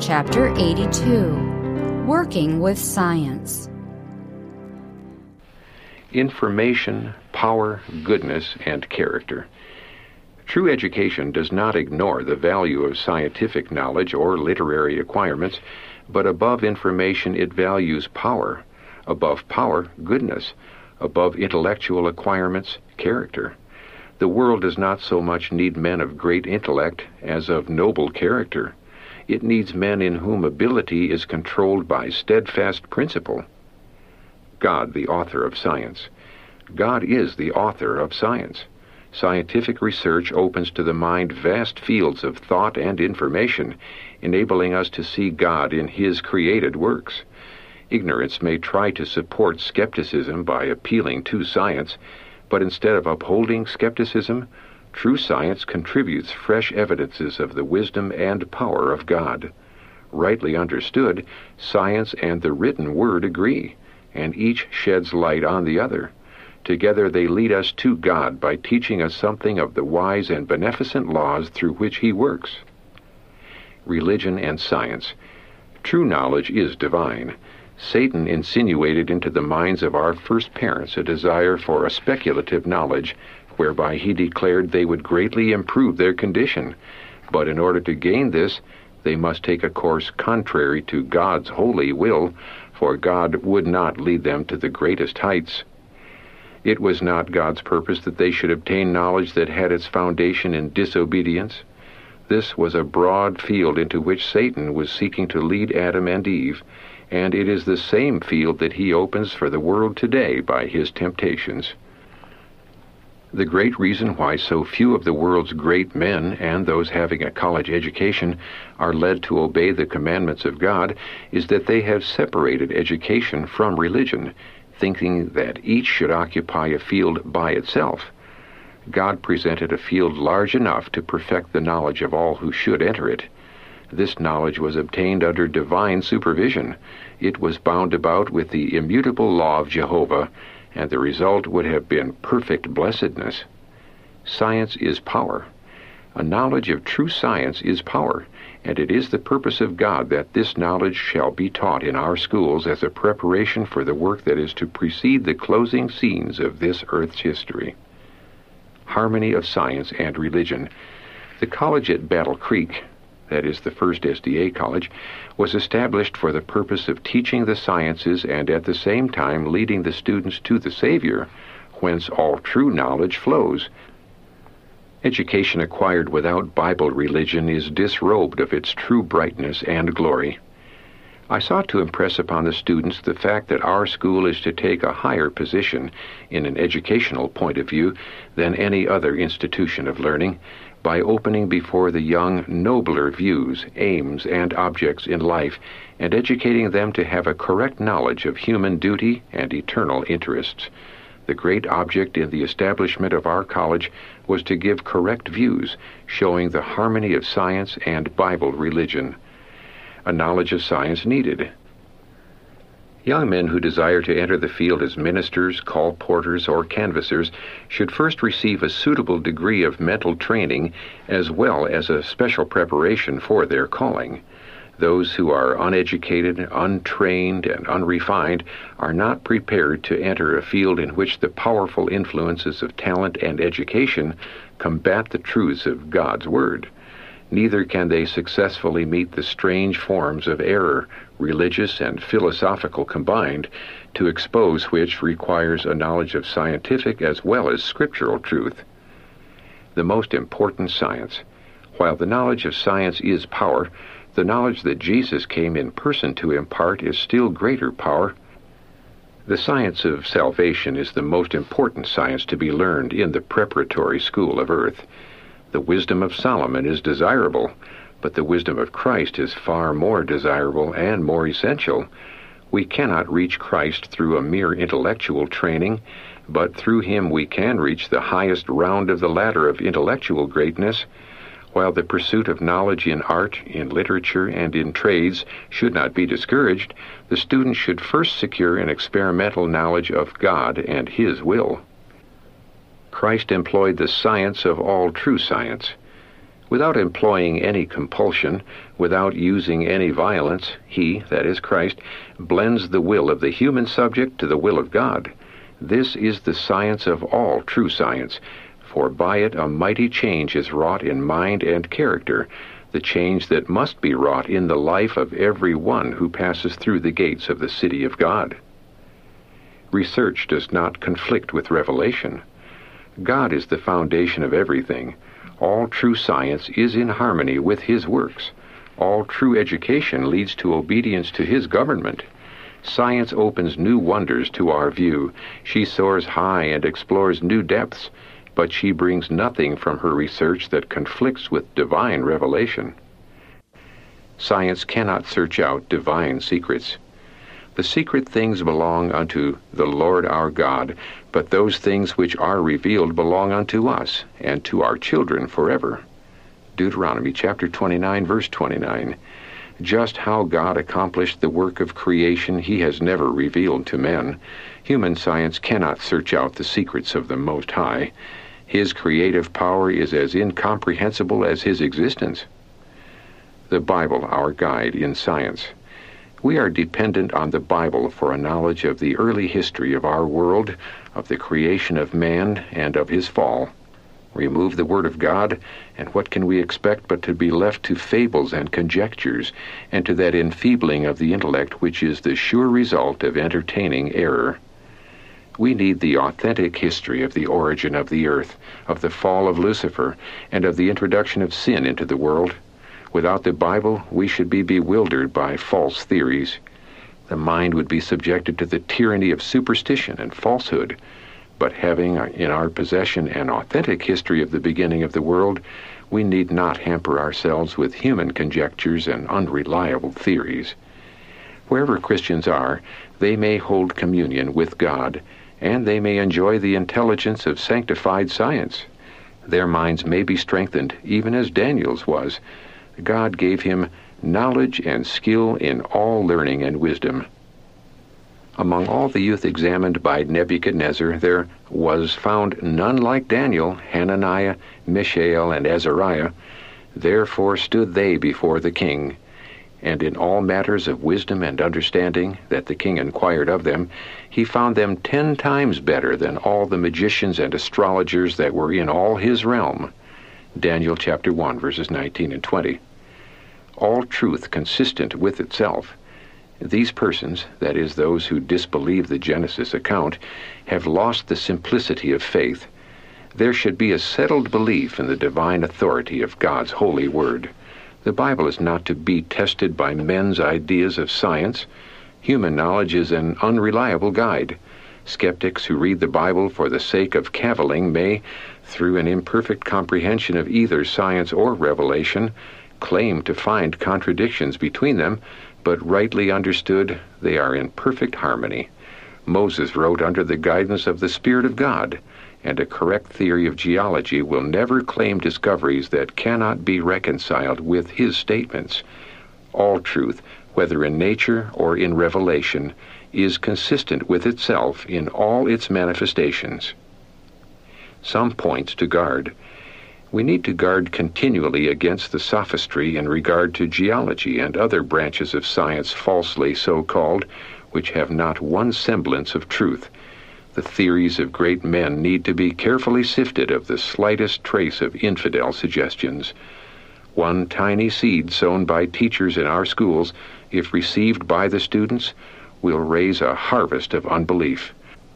Chapter 82, Working with Science. Information, power, goodness, and character. True education does not ignore the value of scientific knowledge or literary acquirements, but above information it values power, above power, goodness, above intellectual acquirements, character. The world does not so much need men of great intellect as of noble character. It needs men in whom ability is controlled by steadfast principle. God, the author of science. God is the author of science. Scientific research opens to the mind vast fields of thought and information, enabling us to see God in His created works. Ignorance may try to support skepticism by appealing to science, but instead of upholding skepticism, true science contributes fresh evidences of the wisdom and power of God. Rightly understood, science and the written word agree, and each sheds light on the other. Together they lead us to God by teaching us something of the wise and beneficent laws through which He works. Religion and science. True knowledge is divine. Satan insinuated into the minds of our first parents a desire for a speculative knowledge, whereby he declared they would greatly improve their condition. But in order to gain this, they must take a course contrary to God's holy will, for God would not lead them to the greatest heights. It was not God's purpose that they should obtain knowledge that had its foundation in disobedience. This was a broad field into which Satan was seeking to lead Adam and Eve, and it is the same field that he opens for the world today by his temptations. The great reason why so few of the world's great men and those having a college education are led to obey the commandments of God is that they have separated education from religion, thinking that each should occupy a field by itself. God presented a field large enough to perfect the knowledge of all who should enter it. This knowledge was obtained under divine supervision. It was bound about with the immutable law of Jehovah, and the result would have been perfect blessedness. Science is power. A knowledge of true science is power, and it is the purpose of God that this knowledge shall be taught in our schools as a preparation for the work that is to precede the closing scenes of this earth's history. Harmony of science and religion. The college at Battle Creek, that is the first SDA college, was established for the purpose of teaching the sciences and at the same time leading the students to the Savior, whence all true knowledge flows. Education acquired without Bible religion is disrobed of its true brightness and glory. I sought to impress upon the students the fact that our school is to take a higher position in an educational point of view than any other institution of learning, by opening before the young nobler views, aims, and objects in life, and educating them to have a correct knowledge of human duty and eternal interests. The great object in the establishment of our college was to give correct views, showing the harmony of science and Bible religion. A knowledge of science needed. Young men who desire to enter the field as ministers, call porters, or canvassers should first receive a suitable degree of mental training as well as a special preparation for their calling. Those who are uneducated, untrained, and unrefined are not prepared to enter a field in which the powerful influences of talent and education combat the truths of God's Word. Neither can they successfully meet the strange forms of error, religious and philosophical combined, to expose which requires a knowledge of scientific as well as scriptural truth. The most important science. While the knowledge of science is power, the knowledge that Jesus came in person to impart is still greater power. The science of salvation is the most important science to be learned in the preparatory school of earth. The wisdom of Solomon is desirable, but the wisdom of Christ is far more desirable and more essential. We cannot reach Christ through a mere intellectual training, but through Him we can reach the highest round of the ladder of intellectual greatness. While the pursuit of knowledge in art, in literature, and in trades should not be discouraged, the student should first secure an experimental knowledge of God and His will. Christ employed the science of all true science. Without employing any compulsion, without using any violence, he, that is Christ, blends the will of the human subject to the will of God. This is the science of all true science, for by it a mighty change is wrought in mind and character, the change that must be wrought in the life of every one who passes through the gates of the city of God. Research does not conflict with revelation. God is the foundation of everything. All true science is in harmony with His works. All true education leads to obedience to His government. Science opens new wonders to our view. She soars high and explores new depths, but she brings nothing from her research that conflicts with divine revelation. Science cannot search out divine secrets. The secret things belong unto the Lord our God, but those things which are revealed belong unto us and to our children forever. Deuteronomy chapter 29, verse 29. Just how God accomplished the work of creation He has never revealed to men. Human science cannot search out the secrets of the Most High. His creative power is as incomprehensible as His existence. The Bible, our guide in science. We are dependent on the Bible for a knowledge of the early history of our world, of the creation of man, and of his fall. Remove the Word of God, and what can we expect but to be left to fables and conjectures, and to that enfeebling of the intellect which is the sure result of entertaining error? We need the authentic history of the origin of the earth, of the fall of Lucifer, and of the introduction of sin into the world. Without the Bible, we should be bewildered by false theories. The mind would be subjected to the tyranny of superstition and falsehood. But having in our possession an authentic history of the beginning of the world, we need not hamper ourselves with human conjectures and unreliable theories. Wherever Christians are, they may hold communion with God, and they may enjoy the intelligence of sanctified science. Their minds may be strengthened, even as Daniel's was. God gave him knowledge and skill in all learning and wisdom. Among all the youth examined by Nebuchadnezzar, there was found none like Daniel, Hananiah, Mishael, and Azariah. Therefore stood they before the king. And in all matters of wisdom and understanding that the king inquired of them, he found them 10 times better than all the magicians and astrologers that were in all his realm. Daniel chapter 1, verses 19 and 20. All truth consistent with itself. These persons, that is, those who disbelieve the Genesis account, have lost the simplicity of faith. There should be a settled belief in the divine authority of God's holy word. The Bible is not to be tested by men's ideas of science. Human knowledge is an unreliable guide. Skeptics who read the Bible for the sake of cavilling may, through an imperfect comprehension of either science or revelation, claim to find contradictions between them, but rightly understood, they are in perfect harmony. Moses wrote under the guidance of the Spirit of God, and a correct theory of geology will never claim discoveries that cannot be reconciled with his statements. All truth, whether in nature or in revelation, is consistent with itself in all its manifestations. Some points to guard. We need to guard continually against the sophistry in regard to geology and other branches of science falsely so called, which have not one semblance of truth. The theories of great men need to be carefully sifted of the slightest trace of infidel suggestions. One tiny seed sown by teachers in our schools, if received by the students, will raise a harvest of unbelief.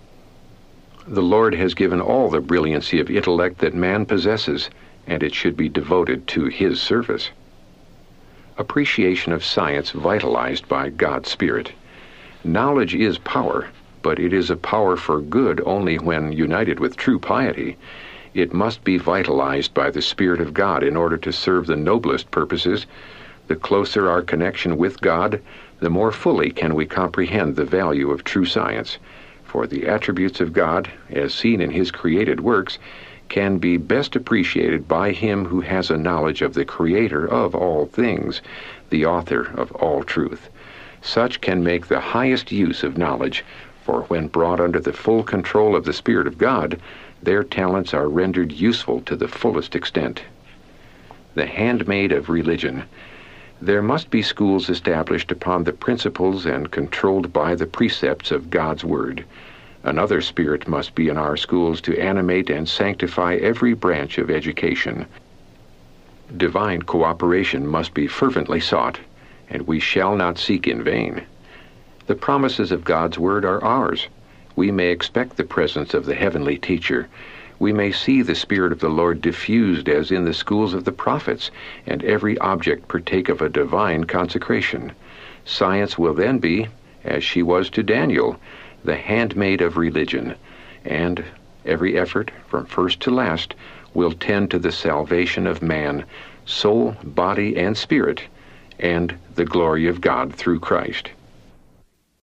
The Lord has given all the brilliancy of intellect that man possesses, and it should be devoted to His service. Appreciation of science vitalized by God's Spirit. Knowledge is power, but it is a power for good only when united with true piety. It must be vitalized by the Spirit of God in order to serve the noblest purposes. The closer our connection with God, the more fully can we comprehend the value of true science. For the attributes of God, as seen in His created works, can be best appreciated by him who has a knowledge of the Creator of all things, the author of all truth. Such can make the highest use of knowledge, for when brought under the full control of the Spirit of God, their talents are rendered useful to the fullest extent. the handmaid of religion. There must be schools established upon the principles and controlled by the precepts of God's Word. Another spirit must be in our schools to animate and sanctify every branch of education. Divine cooperation must be fervently sought, and we shall not seek in vain. The promises of God's Word are ours. We may expect the presence of the heavenly teacher. We may see the Spirit of the Lord diffused as in the schools of the prophets, and every object partake of a divine consecration. Science will then be, as she was to Daniel, the handmaid of religion, and every effort, from first to last, will tend to the salvation of man, soul, body, and spirit, and the glory of God through Christ.